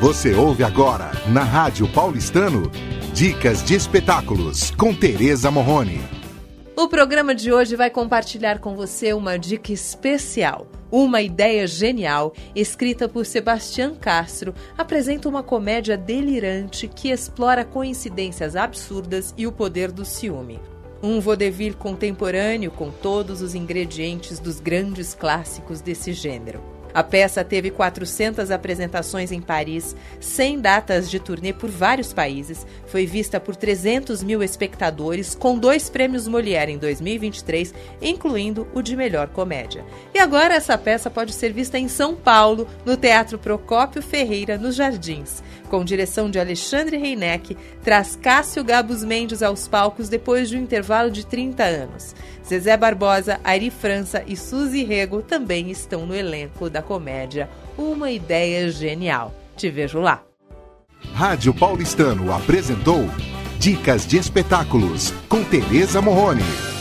Você ouve agora, na Rádio Paulistano, Dicas de Espetáculos, com Tereza Morrone. O programa de hoje vai compartilhar com você uma dica especial. Uma ideia genial, escrita por Sebastián Castro, apresenta uma comédia delirante que explora coincidências absurdas e o poder do ciúme. Um vaudeville contemporâneo com todos os ingredientes dos grandes clássicos desse gênero. A peça teve 400 apresentações em Paris, 100 datas de turnê por vários países, foi vista por 300 mil espectadores, com 2 prêmios Molière em 2023, incluindo o de melhor comédia. E agora essa peça pode ser vista em São Paulo, no Teatro Procópio Ferreira, nos Jardins. Com direção de Alexandre Reineck, traz Cássio Gabus Mendes aos palcos depois de um intervalo de 30 anos. Zezé Barbosa, Ari França e Suzy Rego também estão no elenco da comédia Uma Ideia Genial. Te vejo lá. Rádio Paulistano apresentou Dicas de Espetáculos, com Tereza Morrone.